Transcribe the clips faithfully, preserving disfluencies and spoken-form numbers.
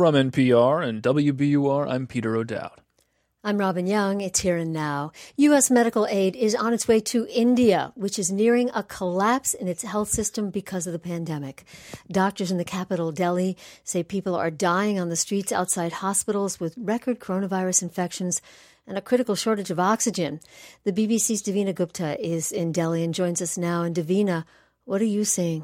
From N P R and W B U R, I'm Peter O'Dowd. I'm Robin Young. It's Here and Now. U S medical aid is on its way to India, which is nearing a collapse in its health system because of the pandemic. Doctors in the capital, Delhi, say people are dying on the streets outside hospitals with record coronavirus infections and a critical shortage of oxygen. The B B C's Davina Gupta is in Delhi and joins us now. And Davina, what are you seeing?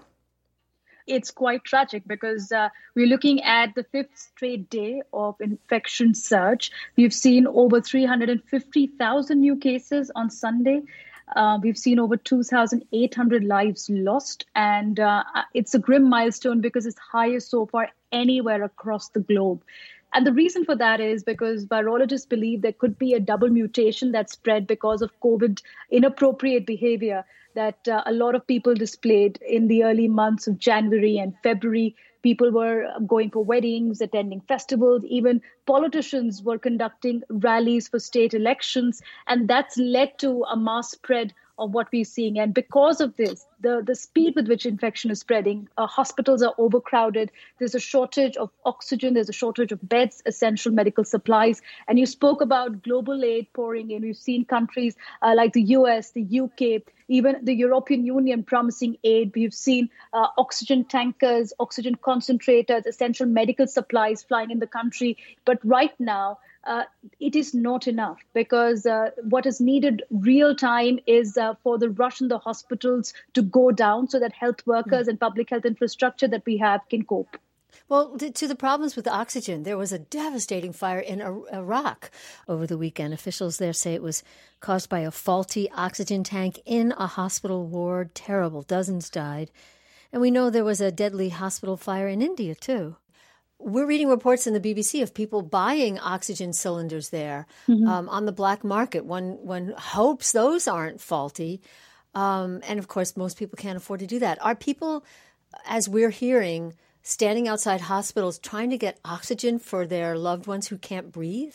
It's quite tragic because uh, we're looking at the fifth straight day of infection surge. We've seen over three hundred fifty thousand new cases on Sunday. Uh, we've seen over two thousand eight hundred lives lost. And uh, it's a grim milestone because it's highest so far anywhere across the globe. And the reason for that is because virologists believe there could be a double mutation that spread because of COVID inappropriate behavior that uh, a lot of people displayed in the early months of January and February. People were going for weddings, attending festivals. Even politicians were conducting rallies for state elections. And that's led to a mass spread of what we're seeing. And because of this, the, the speed with which infection is spreading, uh, hospitals are overcrowded. There's a shortage of oxygen. There's a shortage of beds, essential medical supplies. And you spoke about global aid pouring in. We've seen countries uh, like the U S, the U K, even the European Union promising aid. We've seen uh, oxygen tankers, oxygen concentrators, essential medical supplies flying in the country. But right now, Uh, it is not enough because uh, what is needed real time is uh, for the rush in the hospitals to go down so that health workers mm. and public health infrastructure that we have can cope. Well, to the problems with oxygen, there was a devastating fire in Iraq over the weekend. Officials there say it was caused by a faulty oxygen tank in a hospital ward. Terrible. Dozens died. And we know there was a deadly hospital fire in India, too. We're reading reports in the B B C of people buying oxygen cylinders there mm-hmm. um, on the black market. One, one hopes those aren't faulty. Um, and, of course, most people can't afford to do that. Are people, as we're hearing, standing outside hospitals trying to get oxygen for their loved ones who can't breathe?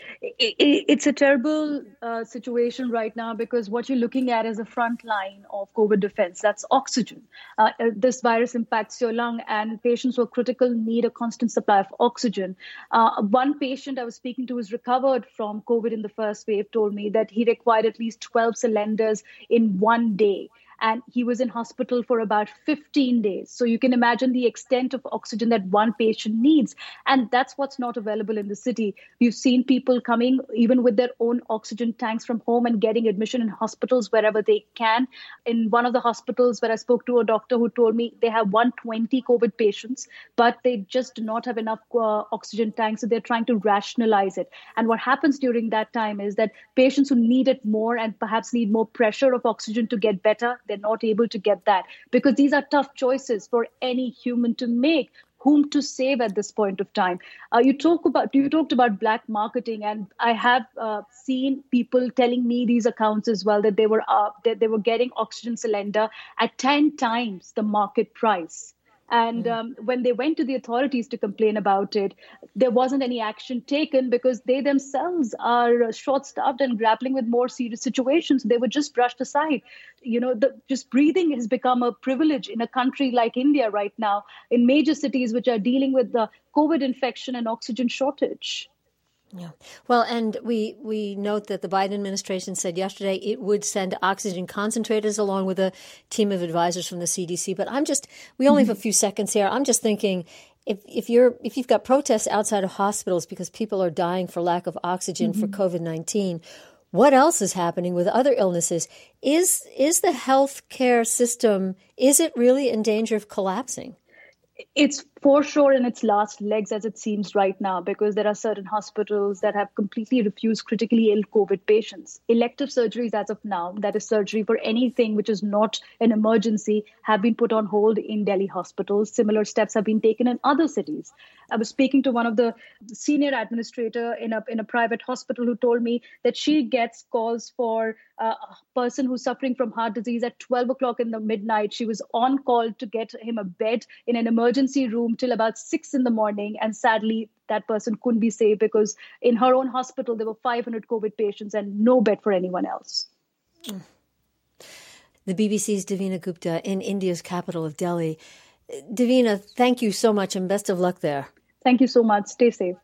It's a terrible uh, situation right now because what you're looking at is a front line of COVID defense. That's oxygen. Uh, this virus impacts your lung, and patients who are critical need a constant supply of oxygen. Uh, one patient I was speaking to who's recovered from COVID in the first wave told me that he required at least twelve cylinders in one day. And he was in hospital for about fifteen days. So you can imagine the extent of oxygen that one patient needs. And that's what's not available in the city. We've seen people coming even with their own oxygen tanks from home and getting admission in hospitals wherever they can. In one of the hospitals where I spoke to a doctor who told me they have one hundred twenty COVID patients, but they just do not have enough uh, oxygen tanks. So they're trying to rationalize it. And what happens during that time is that patients who need it more and perhaps need more pressure of oxygen to get better, they're not able to get that because these are tough choices for any human to make. Whom to save at this point of time? Uh, you talk about you talked about black marketing, and I have uh, seen people telling me these accounts as well that they were uh, that they were getting oxygen cylinder at ten times the market price. And um, when they went to the authorities to complain about it, there wasn't any action taken because they themselves are short-staffed and grappling with more serious situations. They were just brushed aside. You know, the, just breathing has become a privilege in a country like India right now, in major cities which are dealing with the COVID infection and oxygen shortage. Yeah. Well, and we, we note that the Biden administration said yesterday it would send oxygen concentrators along with a team of advisors from the C D C. But I'm just, we only mm-hmm. have a few seconds here. I'm just thinking if, if you're, if you've got protests outside of hospitals because people are dying for lack of oxygen mm-hmm. for COVID nineteen, what else is happening with other illnesses? Is, is the healthcare system, is it really in danger of collapsing? It's for sure in its last legs, as it seems right now, because there are certain hospitals that have completely refused critically ill COVID patients. Elective surgeries as of now, that is surgery for anything which is not an emergency, have been put on hold in Delhi hospitals. Similar steps have been taken in other cities. I was speaking to one of the senior administrator in a in a private hospital who told me that she gets calls for uh, a person who's suffering from heart disease at twelve o'clock in the midnight. She was on call to get him a bed in an emergency room till about six in the morning. And sadly, that person couldn't be saved because in her own hospital, there were five hundred COVID patients and no bed for anyone else. The B B C's Davina Gupta in India's capital of Delhi. Davina, thank you so much and best of luck there. Thank you so much. Stay safe.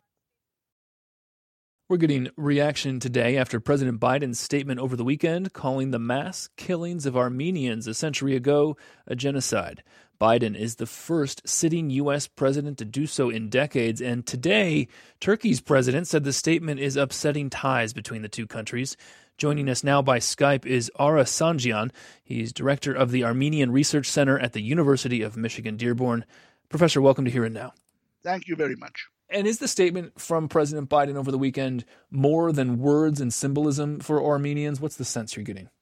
We're getting reaction today after President Biden's statement over the weekend calling the mass killings of Armenians a century ago a genocide. Biden is the first sitting U S president to do so in decades, and today, Turkey's president said the statement is upsetting ties between the two countries. Joining us now by Skype is Ara Sanjian. He's director of the Armenian Research Center at the University of Michigan Dearborn. Professor, welcome to Here and Now. Thank you very much. And is the statement from President Biden over the weekend more than words and symbolism for Armenians? What's the sense you're getting?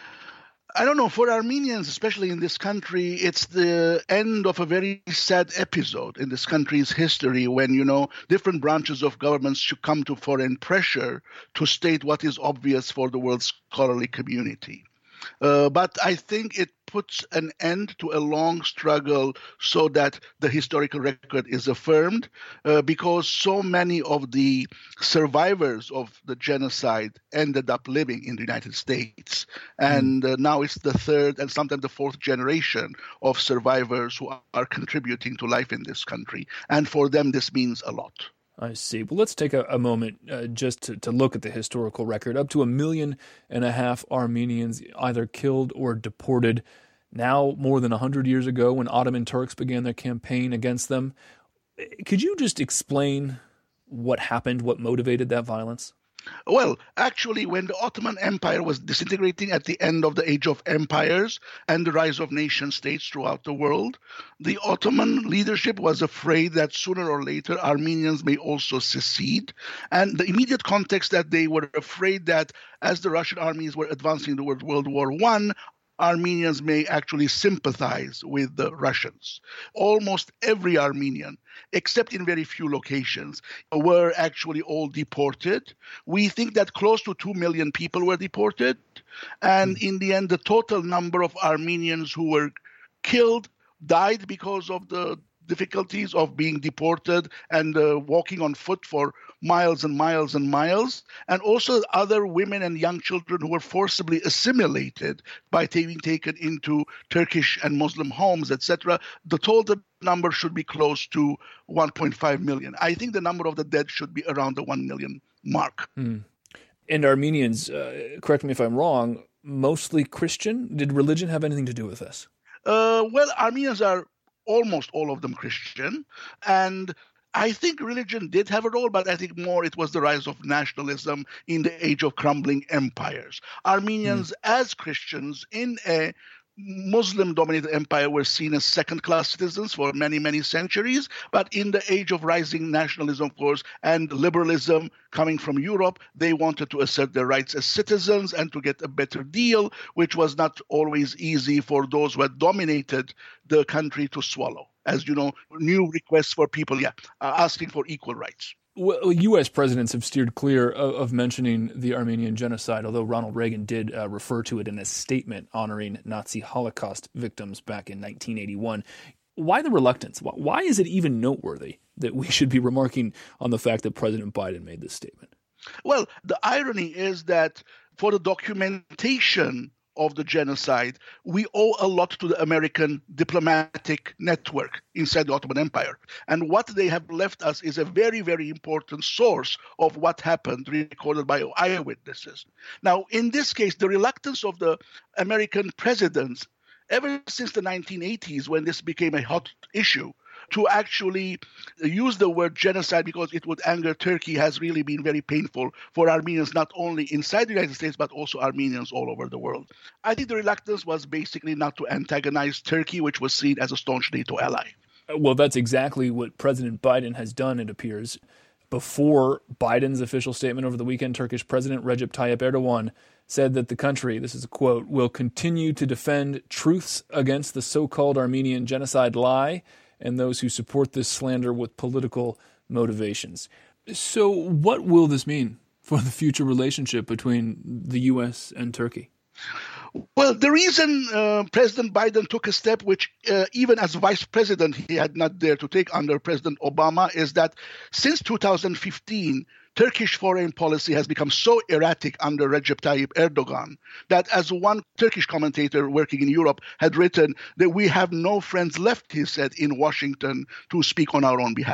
I don't know. For Armenians, especially in this country, it's the end of a very sad episode in this country's history when, you know, different branches of governments should come to foreign pressure to state what is obvious for the world's scholarly community. Uh, but I think it puts an end to a long struggle so that the historical record is affirmed, uh, because so many of the survivors of the genocide ended up living in the United States. And uh, now it's the third and sometimes the fourth generation of survivors who are contributing to life in this country. And for them, this means a lot. I see. Well, let's take a, a moment uh, just to, to look at the historical record. Up to a million and a half Armenians either killed or deported. Now, more than one hundred years ago, when Ottoman Turks began their campaign against them. Could you just explain what happened, what motivated that violence? Well, actually, when the Ottoman Empire was disintegrating at the end of the Age of Empires and the rise of nation states throughout the world, the Ottoman leadership was afraid that sooner or later Armenians may also secede. And the immediate context that they were afraid that as the Russian armies were advancing towards World War One, Armenians may actually sympathize with the Russians. Almost every Armenian, except in very few locations, were actually all deported. We think that close to two million people were deported. And in the end, the total number of Armenians who were killed, died because of the difficulties of being deported and uh, walking on foot for miles and miles and miles, and also other women and young children who were forcibly assimilated by being taken into Turkish and Muslim homes, et cetera. The total number should be close to one point five million. I think the number of the dead should be around the one million mark. Hmm. And Armenians, uh, correct me if I'm wrong, mostly Christian? Did religion have anything to do with this? Uh, well, Armenians are almost all of them Christian, and I think religion did have a role, but I think more it was the rise of nationalism in the age of crumbling empires. Armenians, mm. as Christians in a Muslim-dominated empire, were seen as second-class citizens for many, many centuries. But in the age of rising nationalism, of course, and liberalism coming from Europe, they wanted to assert their rights as citizens and to get a better deal, which was not always easy for those who had dominated the country to swallow. As you know, new requests for people, yeah, uh, asking for equal rights. Well, U S presidents have steered clear of, of mentioning the Armenian genocide, although Ronald Reagan did uh, refer to it in a statement honoring Nazi Holocaust victims back in nineteen eighty-one. Why the reluctance? Why is it even noteworthy that we should be remarking on the fact that President Biden made this statement? Well, the irony is that for the documentation of the genocide, we owe a lot to the American diplomatic network inside the Ottoman Empire. And what they have left us is a very, very important source of what happened, recorded by eyewitnesses. Now, in this case, the reluctance of the American presidents, ever since the nineteen eighties, when this became a hot issue, to actually use the word genocide because it would anger Turkey has really been very painful for Armenians, not only inside the United States, but also Armenians all over the world. I think the reluctance was basically not to antagonize Turkey, which was seen as a staunch NATO ally. Well, that's exactly what President Biden has done, it appears. Before Biden's official statement over the weekend, Turkish President Recep Tayyip Erdogan said that the country, this is a quote, will continue to defend truths against the so-called Armenian genocide lie and those who support this slander with political motivations. So what will this mean for the future relationship between the U S and Turkey? Well, the reason uh, President Biden took a step which uh, even as vice president he had not dared to take under President Obama is that since two thousand fifteen, Turkish foreign policy has become so erratic under Recep Tayyip Erdogan that, as one Turkish commentator working in Europe had written, that we have no friends left, he said, in Washington to speak on our own behalf.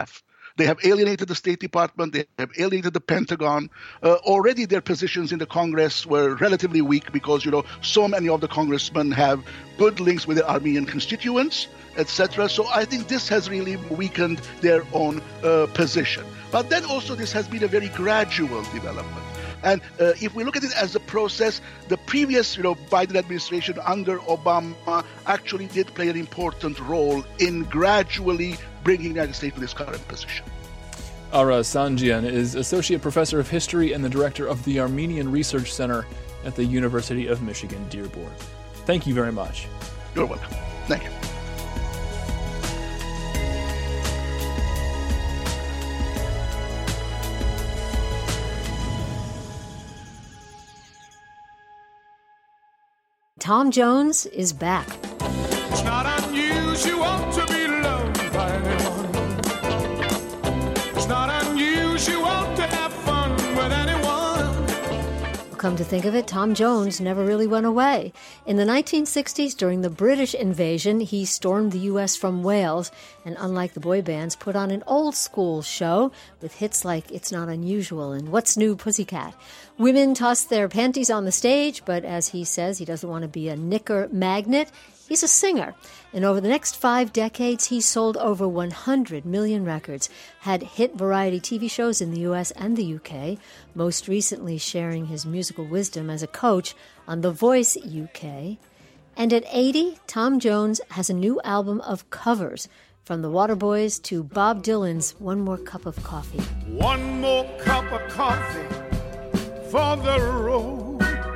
They have alienated the State Department. They have alienated the Pentagon. Uh, already their positions in the Congress were relatively weak because, you know, so many of the congressmen have good links with their Armenian constituents, et cetera. So I think this has really weakened their own uh, position. But then also this has been a very gradual development. And uh, if we look at it as a process, the previous, you know, Biden administration under Obama actually did play an important role in gradually bringing the United States to this current position. Ara Sanjian is Associate Professor of History and the Director of the Armenian Research Center at the University of Michigan, Dearborn. Thank you very much. You're welcome. Thank you. Tom Jones is back. It's not unusual to be loved by anyone. It's not unusual to have fun with anyone. Come to think of it, Tom Jones never really went away. In the nineteen sixties, during the British invasion, he stormed the U S from Wales and, unlike the boy bands, put on an old-school show with hits like It's Not Unusual and What's New, Pussycat. Women tossed their panties on the stage, but as he says, he doesn't want to be a knicker magnet. He's a singer. And over the next five decades, he sold over one hundred million records, had hit variety T V shows in the U S and the U K, most recently sharing his musical wisdom as a coach on The Voice U K. And at eighty, Tom Jones has a new album of covers, from the Waterboys to Bob Dylan's One More Cup of Coffee. One more cup of coffee for the road.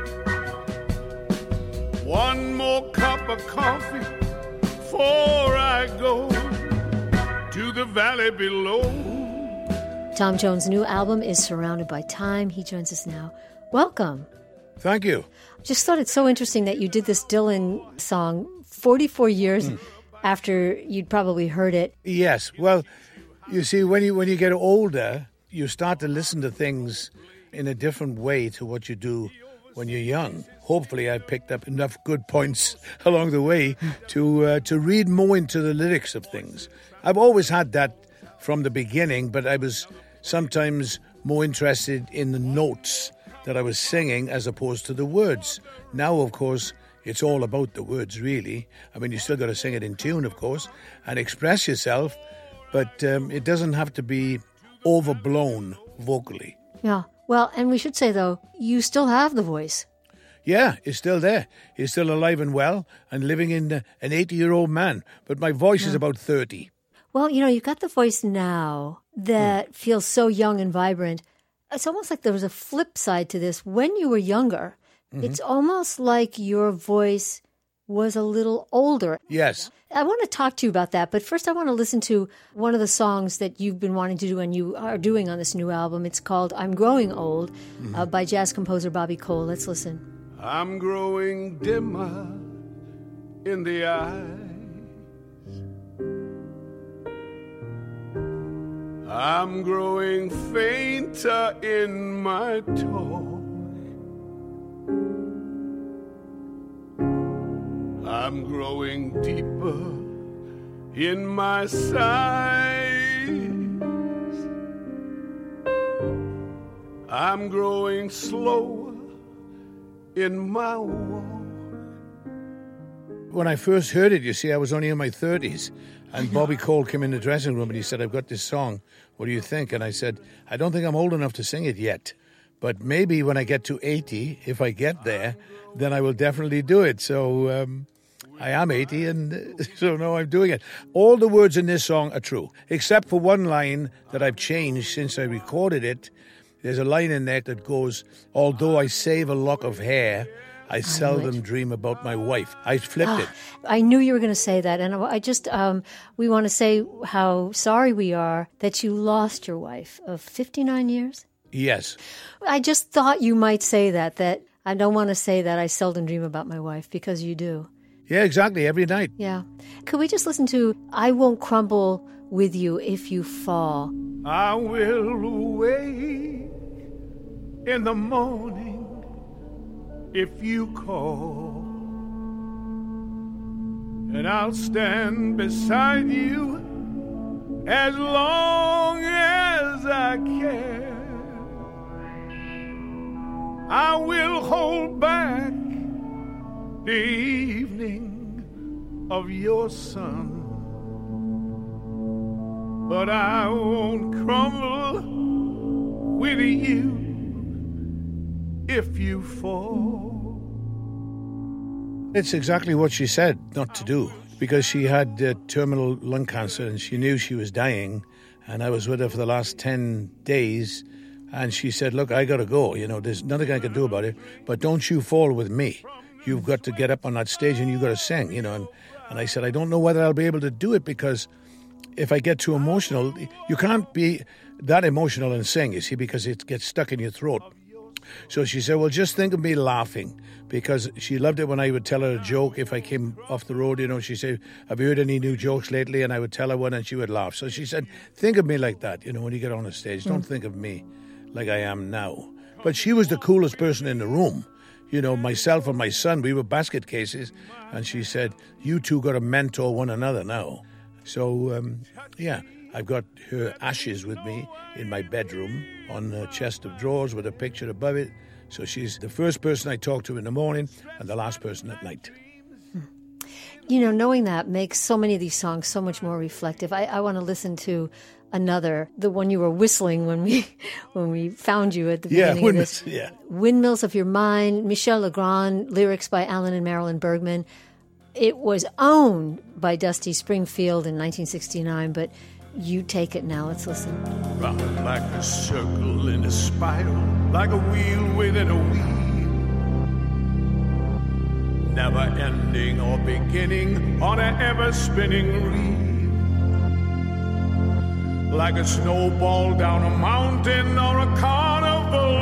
One more cup of coffee before I go to the valley below. Tom Jones' new album is Surrounded by Time. He joins us now. Welcome. Thank you. Just thought it's so interesting that you did this Dylan song forty-four years mm. after you'd probably heard it. Yes. Well, you see, when you when you get older, you start to listen to things in a different way to what you do when you're young. Hopefully I picked up enough good points along the way to uh, to read more into the lyrics of things. I've always had that from the beginning, but I was sometimes more interested in the notes that I was singing as opposed to the words. Now, of course, it's all about the words, really. I mean, you still got to sing it in tune, of course, and express yourself, but um, it doesn't have to be overblown vocally. Yeah. Well, and we should say, though, you still have the voice. Yeah, it's still there. It's still alive and well and living in uh, an eighty-year-old man. But my voice yeah. is about thirty. Well, you know, you've got the voice now that mm. feels so young and vibrant. It's almost like there was a flip side to this. When you were younger, mm-hmm. it's almost like your voice was a little older. Yes. I want to talk to you about that, but first I want to listen to one of the songs that you've been wanting to do and you are doing on this new album. It's called I'm Growing Old mm-hmm. uh, by jazz composer Bobby Cole. Let's listen. I'm growing dimmer in the eyes. I'm growing fainter in my talk. I'm growing deeper in my sighs. I'm growing slower in my walk. When I first heard it, you see, I was only in my thirties. And Bobby Cole came in the dressing room and he said, I've got this song. What do you think? And I said, I don't think I'm old enough to sing it yet. But maybe when I get to eighty, if I get there, then I will definitely do it. So um, I am eighty, and so now I'm doing it. All the words in this song are true, except for one line that I've changed since I recorded it. There's a line in there that goes, although I save a lock of hair, I seldom dream about my wife. I flipped oh, it. I knew you were going to say that. And I just, um, we want to say how sorry we are that you lost your wife of fifty-nine years. Yes. I just thought you might say that, that I don't want to say that I seldom dream about my wife, because you do. Yeah, exactly. Every night. Yeah. Could we just listen to I Won't Crumble With You If You Fall? I will wake in the morning if you call, and I'll stand beside you as long as I can. I will hold back the evening of your sun, but I won't crumble with you if you fall. It's exactly what she said not to do, because she had uh, terminal lung cancer and she knew she was dying, and I was with her for the last ten days, and she said, look, I got to go, you know, there's nothing I can do about it, but don't you fall with me. You've got to get up on that stage and you've got to sing, you know. And, and I said, I don't know whether I'll be able to do it, because if I get too emotional, you can't be that emotional and sing, you see, because it gets stuck in your throat. So she said, well, just think of me laughing, because she loved it when I would tell her a joke if I came off the road, you know. She said, have you heard any new jokes lately? And I would tell her one and she would laugh. So she said, think of me like that, you know, when you get on the stage. Don't mm. think of me like I am now. But she was the coolest person in the room. You know, myself and my son, we were basket cases. And she said, you two got to mentor one another now. So, um, yeah, I've got her ashes with me in my bedroom on a chest of drawers with a picture above it. So she's the first person I talk to in the morning and the last person at night. You know, knowing that makes so many of these songs so much more reflective. I, I want to listen to another, the one you were whistling when we when we found you at the yeah, beginning windmills, of this. Yeah, Windmills of Your Mind, Michel Legrand, lyrics by Alan and Marilyn Bergman. It was owned by Dusty Springfield in nineteen sixty-nine, but you take it now. Let's listen. Round like a circle in a spiral, like a wheel within a wheel, never ending or beginning on an ever-spinning reel, like a snowball down a mountain or a carnival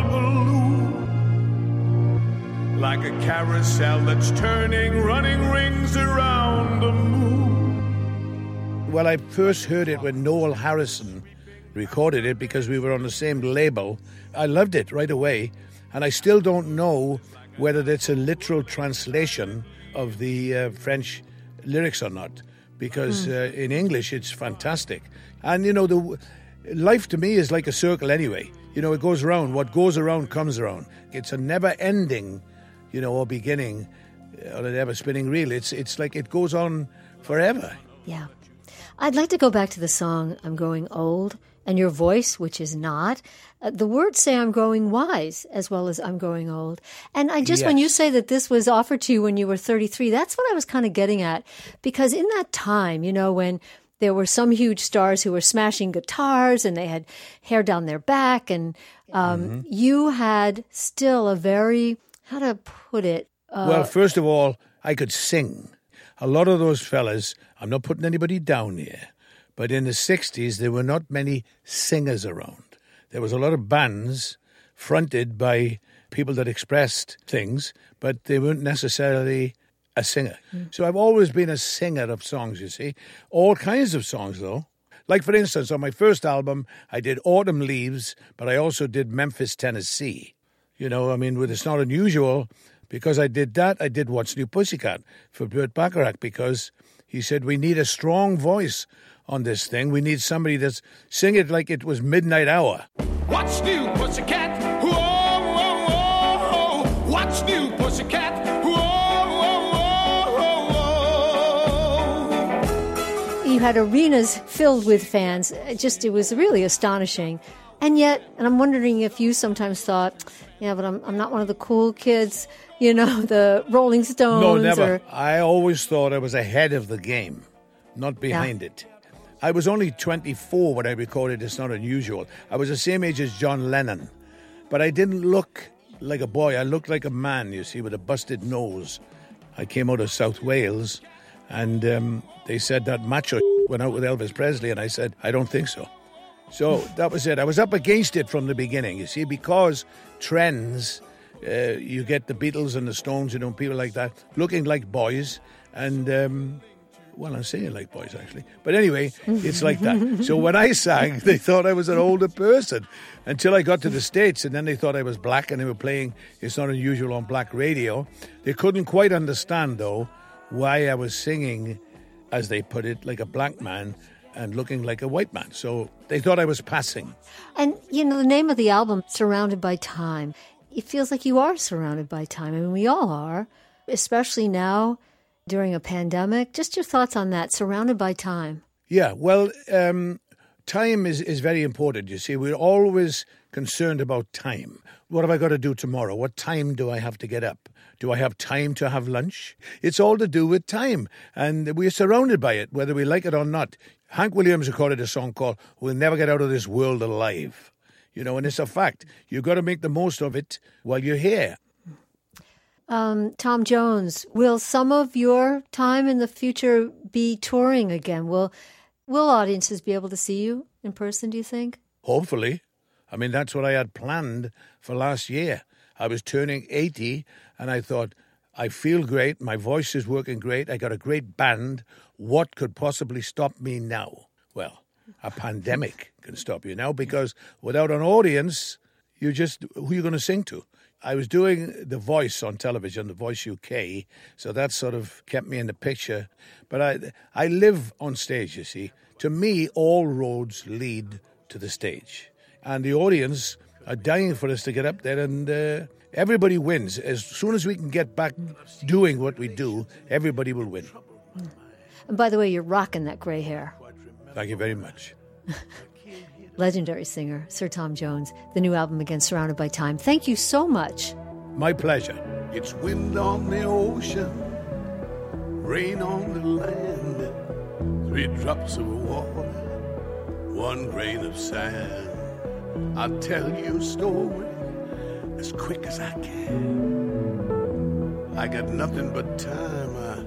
balloon, like a carousel that's turning, running rings around the moon. Well, I first heard it when Noel Harrison recorded it, because we were on the same label. I loved it right away, and I still don't know whether that's a literal translation of the uh, French lyrics or not, because mm. uh, in English it's fantastic. And, you know, the life to me is like a circle anyway. You know, it goes around. What goes around comes around. It's a never-ending, you know, or beginning, or a never-spinning reel. It's, it's like it goes on forever. Yeah. I'd like to go back to the song, I'm Growing Old, and your voice, which is not. Uh, the words say I'm growing wise as well as I'm growing old. And I just, yes. when you say that this was offered to you when you were thirty-three, that's what I was kind of getting at. Because in that time, you know, when there were some huge stars who were smashing guitars and they had hair down their back, and um, mm-hmm. you had still a very, how to put it? Uh, well, first of all, I could sing. A lot of those fellas, I'm not putting anybody down here, but in the sixties, there were not many singers around. There was a lot of bands fronted by people that expressed things, but they weren't necessarily a singer. Mm. So I've always been a singer of songs, you see. All kinds of songs, though. Like, for instance, on my first album, I did Autumn Leaves, but I also did Memphis, Tennessee. You know, I mean, it's not unusual. Because I did that, I did What's New Pussycat for Burt Bacharach, because he said, we need a strong voice on this thing. We need somebody that's sing it like it was midnight hour. What's new, Pussycat? Whoa, whoa, whoa. What's new, Pussycat? Whoa, whoa, whoa, whoa. You had arenas filled with fans. It just, it was really astonishing. And yet, and I'm wondering if you sometimes thought, yeah, but I'm I'm not one of the cool kids, you know, the Rolling Stones. No, never. Or... I always thought I was ahead of the game, not behind yeah. it. I was only twenty-four when I recorded It's Not Unusual. I was the same age as John Lennon. But I didn't look like a boy. I looked like a man, you see, with a busted nose. I came out of South Wales, and um, they said that macho went out with Elvis Presley, and I said, I don't think so. So that was it. I was up against it from the beginning, you see, because trends, uh, you get the Beatles and the Stones, you know, people like that, looking like boys. And, um, well, I'm singing like boys, actually. But anyway, it's like that. So when I sang, they thought I was an older person until I got to the States. And then they thought I was black, and they were playing It's Not Unusual on black radio. They couldn't quite understand, though, why I was singing, as they put it, like a black man, and looking like a white man. So they thought I was passing. And, you know, the name of the album, Surrounded by Time, it feels like you are surrounded by time. I mean, we all are, especially now during a pandemic. Just your thoughts on that, Surrounded by Time. Yeah, well, um, time is, is very important, you see. We're always concerned about time. What have I got to do tomorrow? What time do I have to get up? Do I have time to have lunch? It's all to do with time. And we're surrounded by it, whether we like it or not. Hank Williams recorded a song called We'll Never Get Out of This World Alive. You know, and it's a fact. You've got to make the most of it while you're here. Um, Tom Jones, will some of your time in the future be touring again? Will will audiences be able to see you in person, do you think? Hopefully. I mean, that's what I had planned for last year. I was turning eighty, and I thought, I feel great. My voice is working great. I got a great band. What could possibly stop me now? Well, a pandemic can stop you now, because without an audience, you just, who are you going to sing to? I was doing The Voice on television, The Voice U K, so that sort of kept me in the picture. But I, I live on stage, you see. To me, all roads lead to the stage. And the audience are dying for us to get up there, and uh, everybody wins. As soon as we can get back doing what we do, everybody will win. And by the way, you're rocking that gray hair. Thank you very much. Legendary singer, Sir Tom Jones. The new album, again, Surrounded by Time. Thank you so much. My pleasure. It's wind on the ocean, rain on the land, three drops of water, one grain of sand. I'll tell you a story as quick as I can. I got nothing but time. I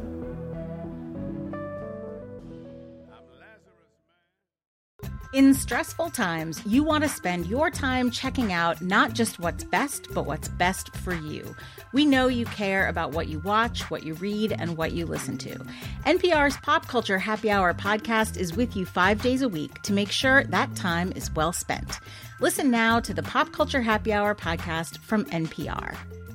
In stressful times, you want to spend your time checking out not just what's best, but what's best for you. We know you care about what you watch, what you read, and what you listen to. N P R's Pop Culture Happy Hour podcast is with you five days a week to make sure that time is well spent. Listen now to the Pop Culture Happy Hour podcast from N P R.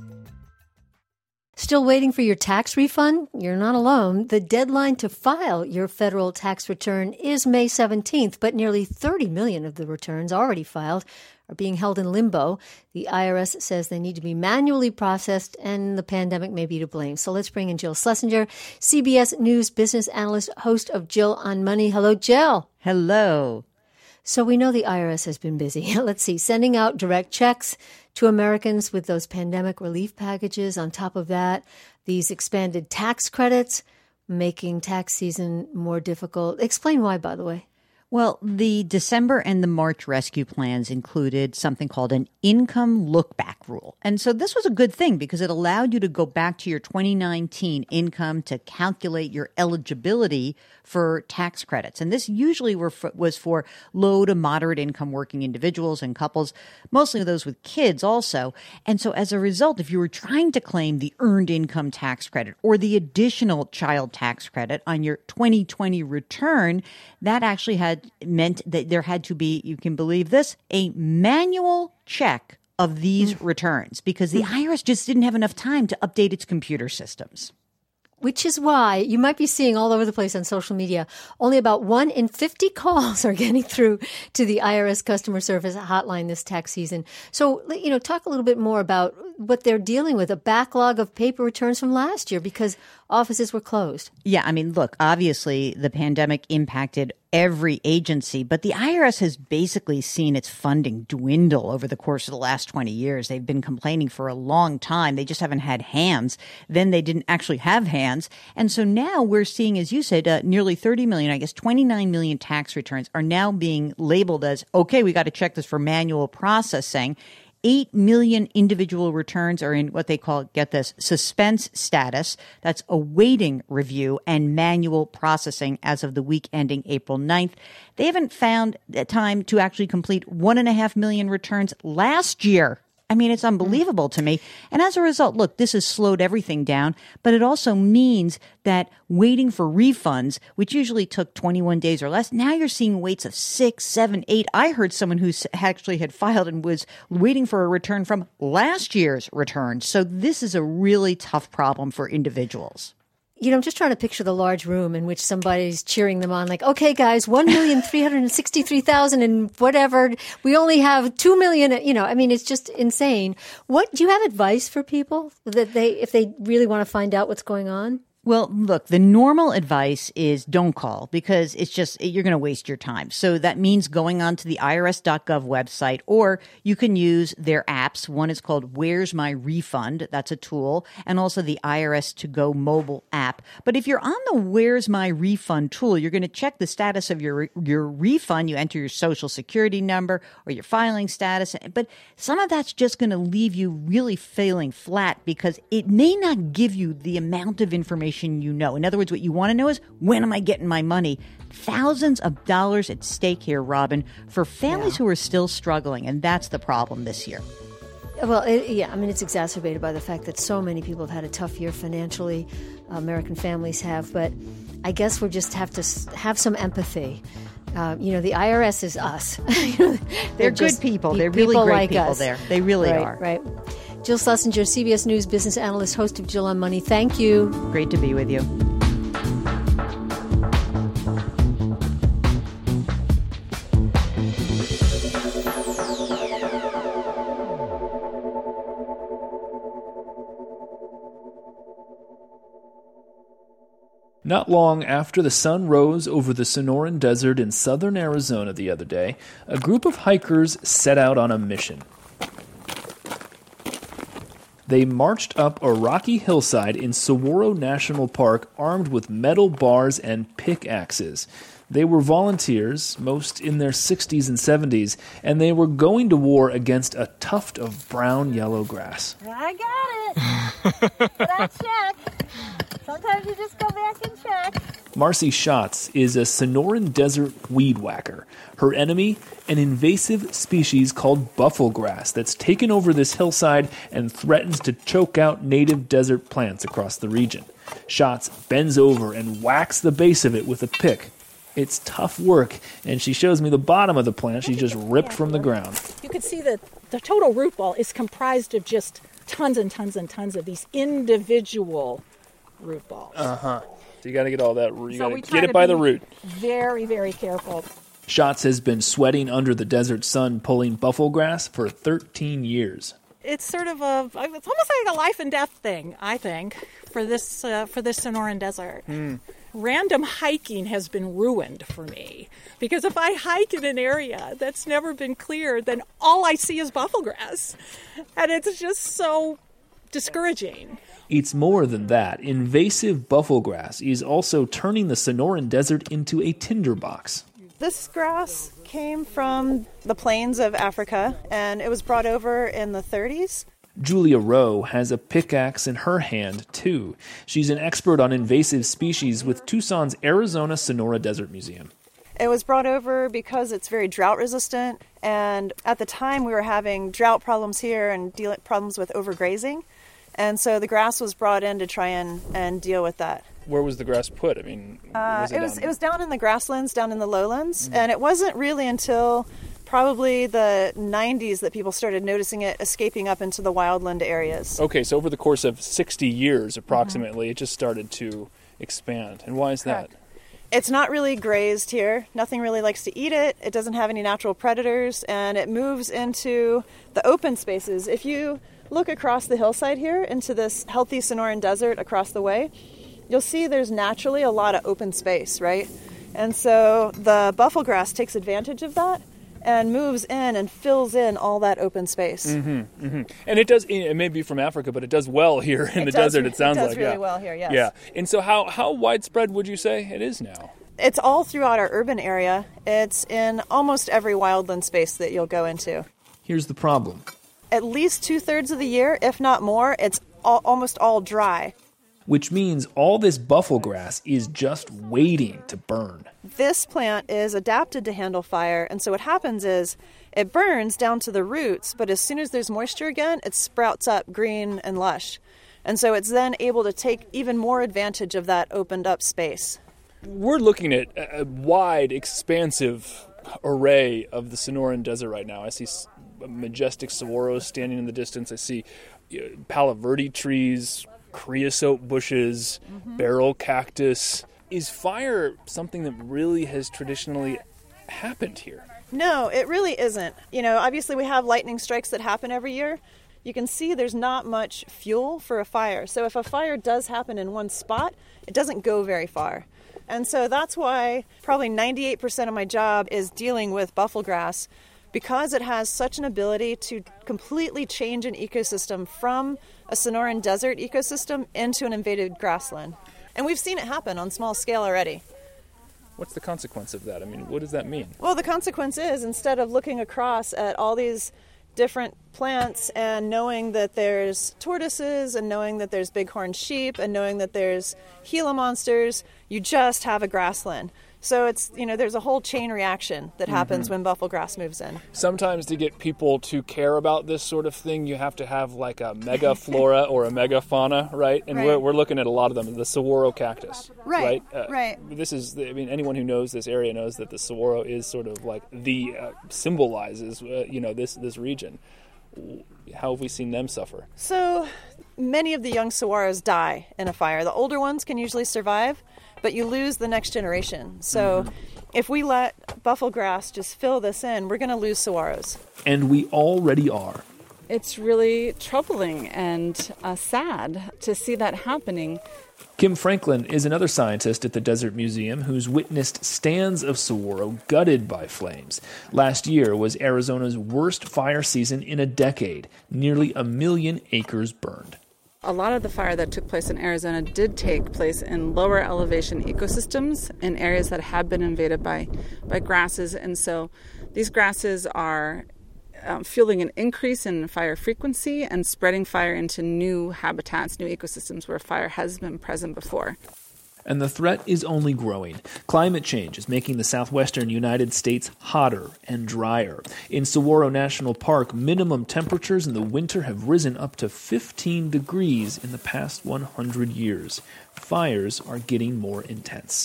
Still waiting for your tax refund? You're not alone. The deadline to file your federal tax return is May seventeenth, but nearly thirty million of the returns already filed are being held in limbo. The I R S says they need to be manually processed, and the pandemic may be to blame. So let's bring in Jill Schlesinger, C B S News business analyst, host of Jill on Money. Hello, Jill. Hello. So we know the I R S has been busy. Let's see, sending out direct checks to Americans with those pandemic relief packages. On top of that, these expanded tax credits, making tax season more difficult. Explain why, by the way. Well, the December and the March rescue plans included something called an income look-back rule. And so this was a good thing because it allowed you to go back to your twenty nineteen income to calculate your eligibility for tax credits. And this usually were for, was for low to moderate income working individuals and couples, mostly those with kids also. And so as a result, if you were trying to claim the earned income tax credit or the additional child tax credit on your twenty twenty return, that actually had meant that there had to be, you can believe this, a manual check of these returns because the I R S just didn't have enough time to update its computer systems. Which is why you might be seeing all over the place on social media, only about one in fifty calls are getting through to the I R S customer service hotline this tax season. So, you know, talk a little bit more about what they're dealing with, a backlog of paper returns from last year because offices were closed. Yeah, I mean, look, obviously the pandemic impacted every agency, but the I R S has basically seen its funding dwindle over the course of the last twenty years. They've been complaining for a long time. They just haven't had hands. Then they didn't actually have hands. And so now we're seeing, as you said, uh, nearly thirty million, I guess twenty-nine million tax returns are now being labeled as, okay, we got to check this for manual processing. Eight million individual returns are in what they call, get this, suspense status. That's awaiting review and manual processing as of the week ending April ninth. They haven't found time to actually complete one and a half million returns last year. I mean, it's unbelievable to me. And as a result, look, this has slowed everything down, but it also means that waiting for refunds, which usually took twenty-one days or less, now you're seeing waits of six, seven, eight. I heard someone who actually had filed and was waiting for a return from last year's return. So this is a really tough problem for individuals. you know, I'm just trying to picture the large room in which somebody's cheering them on, like, okay, guys, one million three hundred sixty-three thousand and whatever. We only have two million, you know, I mean, it's just insane. What, do you have advice for people that they, if they really want to find out what's going on? Well, look, the normal advice is don't call because it's just, you're going to waste your time. So that means going on to the I R S dot gov website, or you can use their apps. One is called Where's My Refund? That's a tool. And also the I R S To Go mobile app. But if you're on the Where's My Refund tool, you're going to check the status of your, your refund. You enter your social security number or your filing status. But some of that's just going to leave you really feeling flat because it may not give you the amount of information you know. In other words, what you want to know is, when am I getting my money? Thousands of dollars at stake here, Robin, for families yeah. who are still struggling, and that's the problem this year. Well, it, yeah, I mean, it's exacerbated by the fact that so many people have had a tough year financially. Uh, American families have, but I guess we just have to have some empathy. Uh, you know, the I R S is us. they're they're good people. They're really great like people us. there. They really right, are. Right. Jill Schlesinger, C B S News business analyst, host of Jill on Money. Thank you. Great to be with you. Not long after the sun rose over the Sonoran Desert in southern Arizona the other day, a group of hikers set out on a mission. They marched up a rocky hillside in Saguaro National Park armed with metal bars and pickaxes. They were volunteers, most in their sixties and seventies, and they were going to war against a tuft of brown-yellow grass. I got it. But I check. Sometimes you just go back and check. Marcy Schatz is a Sonoran Desert weed whacker. Her enemy, an invasive species called bufflegrass that's taken over this hillside and threatens to choke out native desert plants across the region. Schatz bends over and whacks the base of it with a pick. It's tough work, and she shows me the bottom of the plant she just ripped from the ground. You can see that the total root ball is comprised of just tons and tons and tons of these individual root balls. Uh-huh. So you got to get all that root. You so got to get it by the root. Very, very careful. Schatz has been sweating under the desert sun pulling bufflegrass for thirteen years. It's sort of a, it's almost like a life and death thing, I think, for this uh, for this Sonoran Desert. Mm. Random hiking has been ruined for me because if I hike in an area that's never been cleared, then all I see is bufflegrass, and it's just so discouraging. It's more than that. Invasive bufflegrass is also turning the Sonoran Desert into a tinderbox. This grass came from the plains of Africa, and it was brought over in the thirties. Julia Rowe has a pickaxe in her hand, too. She's an expert on invasive species with Tucson's Arizona Sonora Desert Museum. It was brought over because it's very drought resistant, and at the time we were having drought problems here and deal- problems with overgrazing, and so the grass was brought in to try and, and deal with that. Where was the grass put? I mean, uh, was it, it was down it was down in the grasslands, down in the lowlands, Mm-hmm. and it wasn't really until probably the nineties that people started noticing it escaping up into the wildland areas. Okay, so over the course of sixty years approximately, mm-hmm. it just started to expand. And why is Correct. that? It's not really grazed here. Nothing really likes to eat it. It doesn't have any natural predators, and it moves into the open spaces. If you look across the hillside here into this healthy Sonoran Desert across the way, you'll see there's naturally a lot of open space, right? And so the bufflegrass takes advantage of that and moves in and fills in all that open space. Mm-hmm, mm-hmm. And it does, it may be from Africa, but it does well here in it the does, desert, it sounds like. It does like. really yeah. well here, yes. Yeah. And so how, how widespread would you say it is now? It's all throughout our urban area. It's in almost every wildland space that you'll go into. Here's the problem. At least two-thirds of the year, if not more, it's all, almost all dry. Which means all this bufflegrass is just waiting to burn. This plant is adapted to handle fire, and so what happens is it burns down to the roots, but as soon as there's moisture again, it sprouts up green and lush. And so it's then able to take even more advantage of that opened up space. We're looking at a wide, expansive array of the Sonoran Desert right now. I see majestic saguaros standing in the distance. I see Palo Verde trees creosote bushes, mm-hmm. barrel cactus. Is fire something that really has traditionally happened here? No, it really isn't. You know, obviously we have lightning strikes that happen every year. You can see there's not much fuel for a fire. So if a fire does happen in one spot, it doesn't go very far. And so that's why probably ninety-eight percent of my job is dealing with bufflegrass, because it has such an ability to completely change an ecosystem from a Sonoran desert ecosystem into an invaded grassland. And we've seen it happen on small scale already. What's the consequence of that? I mean, what does that mean? Well, the consequence is, instead of looking across at all these different plants and knowing that there's tortoises and knowing that there's bighorn sheep and knowing that there's Gila monsters, you just have a grassland. So it's, you know, there's a whole chain reaction that happens mm-hmm. when bufflegrass moves in. Sometimes to get people to care about this sort of thing, you have to have like a mega flora or a mega fauna, right? And right. We're, we're looking at a lot of them. The saguaro cactus, right? Right. Uh, right. This is, I mean, anyone who knows this area knows that the saguaro is sort of like the uh, symbolizes, uh, you know, this this region. How have we seen them suffer? So many of the young saguaros die in a fire. The older ones can usually survive, but you lose the next generation. So mm-hmm. if we let bufflegrass just fill this in, we're going to lose saguaros. And we already are. It's really troubling and uh, sad to see that happening. Kim Franklin is another scientist at the Desert Museum who's witnessed stands of saguaro gutted by flames. Last year was Arizona's worst fire season in a decade. Nearly a million acres burned. A lot of the fire that took place in Arizona did take place in lower elevation ecosystems in areas that have been invaded by, by grasses. And so these grasses are um, fueling an increase in fire frequency and spreading fire into new habitats, new ecosystems where fire has been present before. And the threat is only growing. Climate change is making the southwestern United States hotter and drier. In Saguaro National Park, minimum temperatures in the winter have risen up to fifteen degrees in the past one hundred years. Fires are getting more intense.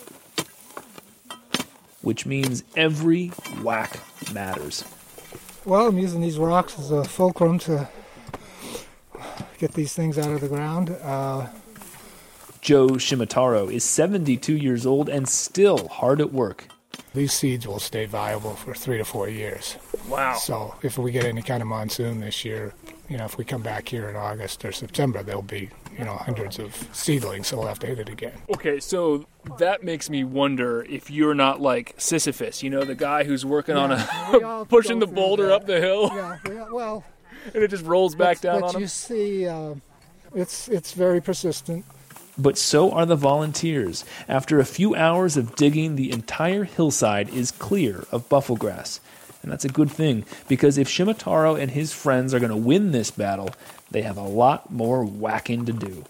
Which means every whack matters. Well, I'm using these rocks as a fulcrum to get these things out of the ground. Uh, Joe Shimataro is seventy-two years old and still hard at work. These seeds will stay viable for three to four years. Wow. So if we get any kind of monsoon this year, you know, if we come back here in August or September, there'll be, you know, hundreds of seedlings, so we'll have to hit it again. Okay, so that makes me wonder if you're not like Sisyphus, you know, the guy who's working yeah, on a pushing the boulder that. up the hill. Yeah, we, well. And it just rolls back but, down but on him. But you see, uh, it's it's very persistent. But so are the volunteers. After a few hours of digging, the entire hillside is clear of bufflegrass. And that's a good thing, because if Shimataro and his friends are going to win this battle, they have a lot more whacking to do.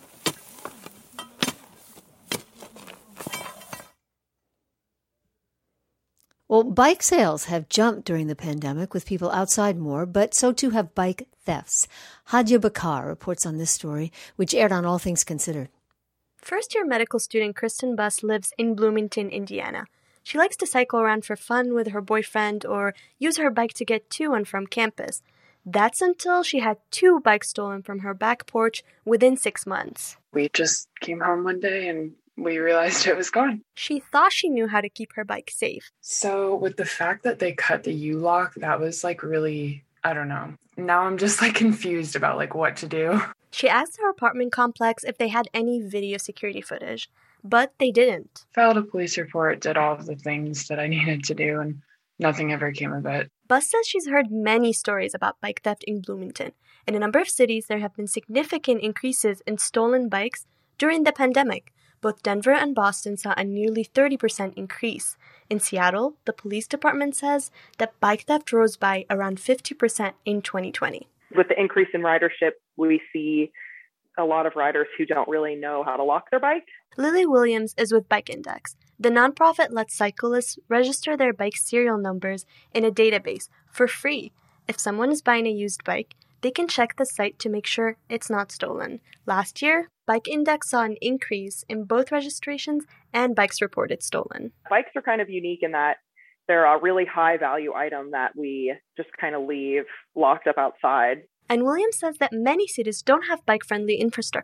Well, bike sales have jumped during the pandemic with people outside more, but so too have bike thefts. Hadia Bakar reports on this story, which aired on All Things Considered. First-year medical student Kristen Buss lives in Bloomington, Indiana. She likes to cycle around for fun with her boyfriend or use her bike to get to and from campus. That's until she had two bikes stolen from her back porch within six months. We just came home one day and we realized it was gone. She thought she knew how to keep her bike safe. So with the fact that they cut the U-lock, that was like really, I don't know. Now I'm just like confused about like what to do. She asked her apartment complex if they had any video security footage, but they didn't. Filed a police report, did all of the things that I needed to do, and nothing ever came of it. Buss says she's heard many stories about bike theft in Bloomington. In a number of cities, there have been significant increases in stolen bikes during the pandemic. Both Denver and Boston saw a nearly thirty percent increase. In Seattle, the police department says that bike theft rose by around fifty percent in twenty twenty. With the increase in ridership, we see a lot of riders who don't really know how to lock their bike. Lily Williams is with Bike Index. The nonprofit lets cyclists register their bike serial numbers in a database for free. If someone is buying a used bike, they can check the site to make sure it's not stolen. Last year, Bike Index saw an increase in both registrations and bikes reported stolen. Bikes are kind of unique in that they're a really high value item that we just kind of leave locked up outside. And Williams says that many cities don't have bike-friendly infrastructure.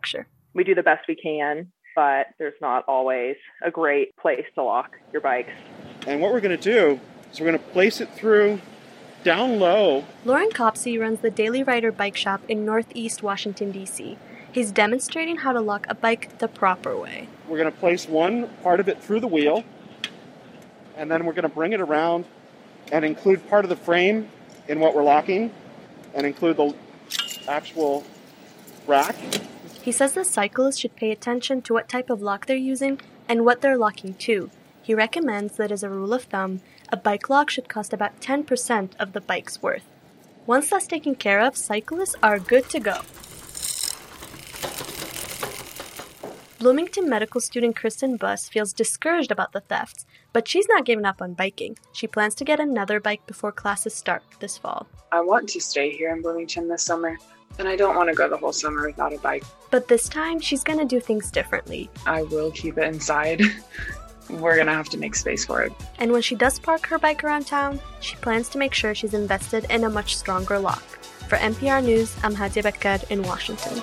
we do the best we can, but there's not always a great place to lock your bikes. And what we're going to do is we're going to place it through down low. Lauren Copsey runs the Daily Rider Bike Shop in Northeast Washington, D C. He's demonstrating how to lock a bike the proper way. We're going to place one part of it through the wheel, and then we're going to bring it around and include part of the frame in what we're locking, and include the actual rack. He says the cyclists should pay attention to what type of lock they're using and what they're locking to. He recommends that as a rule of thumb, a bike lock should cost about ten percent of the bike's worth. Once that's taken care of, cyclists are good to go. Bloomington medical student Kristen Buss feels discouraged about the thefts, but she's not giving up on biking. She plans to get another bike before classes start this fall. I want to stay here in Bloomington this summer, and I don't want to go the whole summer without a bike. But this time, she's going to do things differently. I will keep it inside. We're going to have to make space for it. And when she does park her bike around town, she plans to make sure she's invested in a much stronger lock. For N P R News, I'm Hadia Becker in Washington.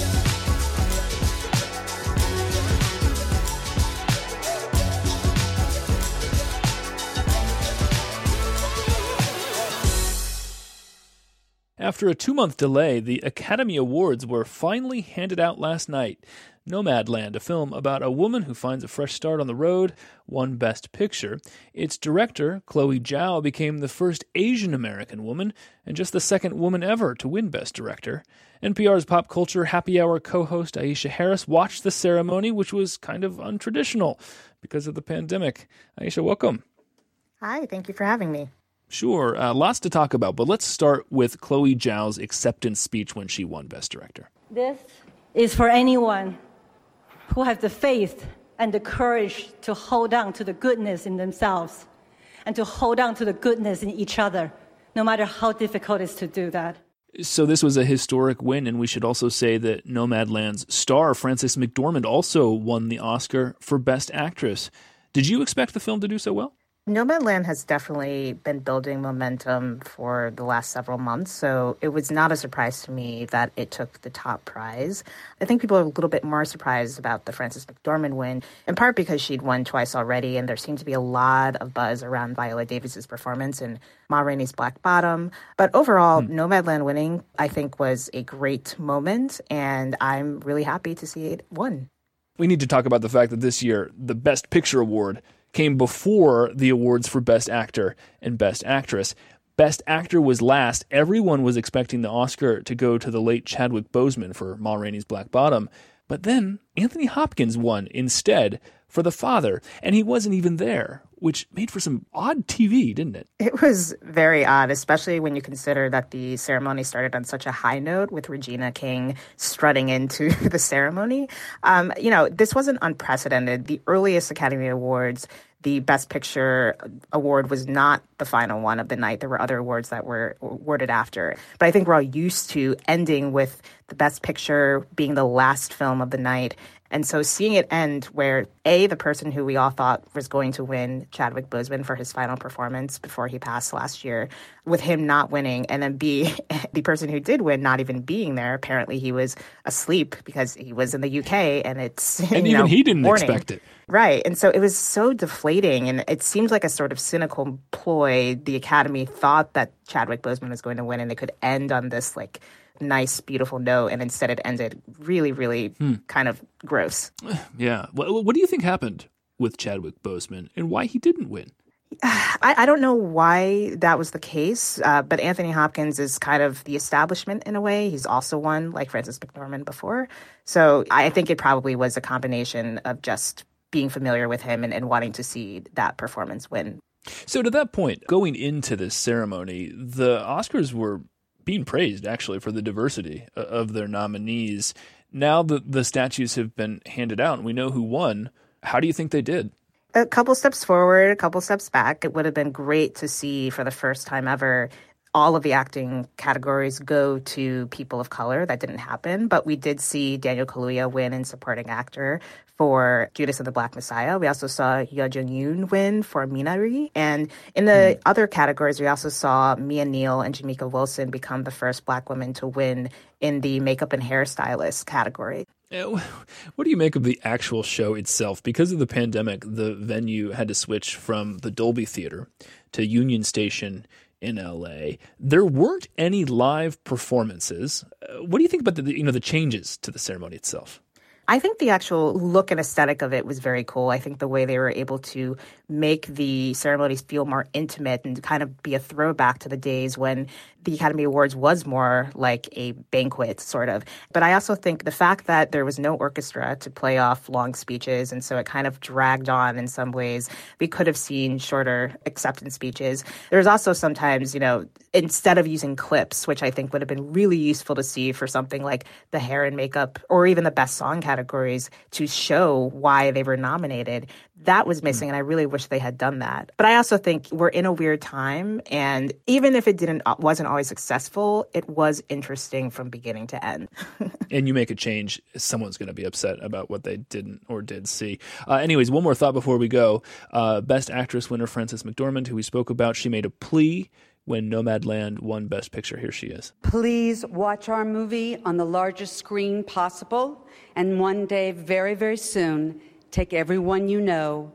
After a two-month delay, the Academy Awards were finally handed out last night. Nomadland, a film about a woman who finds a fresh start on the road, won Best Picture. Its director, Chloe Zhao, became the first Asian-American woman and just the second woman ever to win Best Director. N P R's Pop Culture Happy Hour co-host Aisha Harris watched the ceremony, which was kind of untraditional because of the pandemic. Aisha, welcome. Hi, thank you for having me. Sure, uh, lots to talk about, but let's start with Chloe Zhao's acceptance speech when she won Best Director. This is for anyone who has the faith and the courage to hold on to the goodness in themselves and to hold on to the goodness in each other, no matter how difficult it is to do that. So this was a historic win, and we should also say that Nomadland's star, Frances McDormand, also won the Oscar for Best Actress. Did you expect the film to do so well? Nomadland has definitely been building momentum for the last several months, so it was not a surprise to me that it took the top prize. I think people are a little bit more surprised about the Frances McDormand win, in part because she'd won twice already, and there seemed to be a lot of buzz around Viola Davis's performance in Ma Rainey's Black Bottom. But overall, hmm. Nomadland winning, I think, was a great moment, and I'm really happy to see it won. We need to talk about the fact that this year, the Best Picture Award came before the awards for Best Actor and Best Actress. Best Actor was last. Everyone was expecting the Oscar to go to the late Chadwick Boseman for Ma Rainey's Black Bottom. But then Anthony Hopkins won instead for The Father, and he wasn't even there, which made for some odd T V, didn't it? It was very odd, especially when you consider that the ceremony started on such a high note with Regina King strutting into the ceremony. Um, you know, this wasn't unprecedented. The earliest Academy Awards, the Best Picture award was not the final one of the night. There were other awards that were awarded after. But I think we're all used to ending with the Best Picture being the last film of the night. And so seeing it end where, A, the person who we all thought was going to win, Chadwick Boseman, for his final performance before he passed last year, with him not winning, and then B, the person who did win not even being there. Apparently he was asleep because he was in the U K, and it's, and you even know, he didn't morning. expect it. Right. And so it was so deflating, and it seems like a sort of cynical ploy. The Academy thought that Chadwick Boseman was going to win, and they could end on this, like, nice, beautiful note, and instead it ended really, really hmm. kind of gross. Yeah. What, what do you think happened with Chadwick Boseman and why he didn't win? I, I don't know why that was the case, uh, but Anthony Hopkins is kind of the establishment in a way. He's also won, like Frances McDormand, before. So I think it probably was a combination of just being familiar with him and, and wanting to see that performance win. So to that point, going into this ceremony, the Oscars were being praised, actually, for the diversity of their nominees. Now that the statues have been handed out and we know who won, how do you think they did? A couple steps forward, a couple steps back. It would have been great to see, for the first time ever, all of the acting categories go to people of color. That didn't happen, but we did see Daniel Kaluuya win in supporting actor for Judas and the Black Messiah. We also saw Yoo Jung-yoon win for Minari. And in the mm. other categories, we also saw Mia Neal and Jamaica Wilson become the first Black women to win in the makeup and hairstylist category. What do you make of the actual show itself? Because of the pandemic, the venue had to switch from the Dolby Theater to Union Station in L A. There weren't any live performances. What do you think about the, you know, the changes to the ceremony itself? I think the actual look and aesthetic of it was very cool. I think the way they were able to make the ceremonies feel more intimate and kind of be a throwback to the days when the Academy Awards was more like a banquet, sort of. But I also think the fact that there was no orchestra to play off long speeches, and so it kind of dragged on in some ways. We could have seen shorter acceptance speeches. There's also sometimes, you know, instead of using clips, which I think would have been really useful to see for something like the hair and makeup or even the best song categories to show why they were nominated, that was missing, and I really wish they had done that. But I also think we're in a weird time, and even if it didn't wasn't always successful, it was interesting from beginning to end. And you make a change, someone's going to be upset about what they didn't or did see. Uh, anyways, one more thought before we go. Uh, Best Actress winner Frances McDormand, who we spoke about, she made a plea when Nomadland won Best Picture. Here she is. Please watch our movie on the largest screen possible, and one day, very, very soon, take everyone you know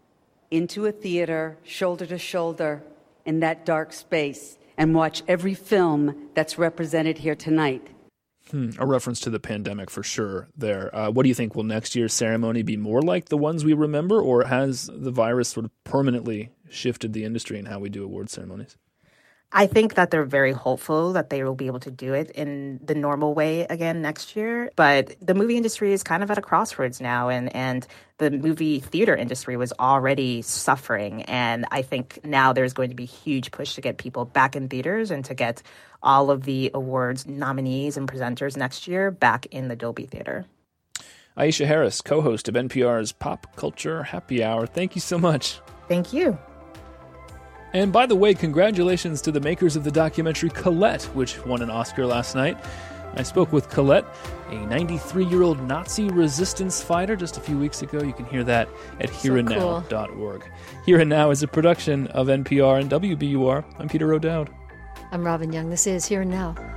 into a theater, shoulder to shoulder, in that dark space, and watch every film that's represented here tonight. Hmm, a reference to the pandemic for sure there. Uh, what do you think? Will next year's ceremony be more like the ones we remember, or has the virus sort of permanently shifted the industry in how we do award ceremonies? I think that they're very hopeful that they will be able to do it in the normal way again next year. But the movie industry is kind of at a crossroads now, and, and the movie theater industry was already suffering. And I think now there's going to be a huge push to get people back in theaters and to get all of the awards nominees and presenters next year back in the Dolby Theater. Aisha Harris, co-host of N P R's Pop Culture Happy Hour. Thank you so much. Thank you. And by the way, congratulations to the makers of the documentary Colette, which won an Oscar last night. I spoke with Colette, a ninety-three-year-old Nazi resistance fighter, just a few weeks ago. You can hear that at here and now dot org. Here and Now is a production of N P R and W B U R. I'm Peter O'Dowd. I'm Robin Young. This is Here and Now.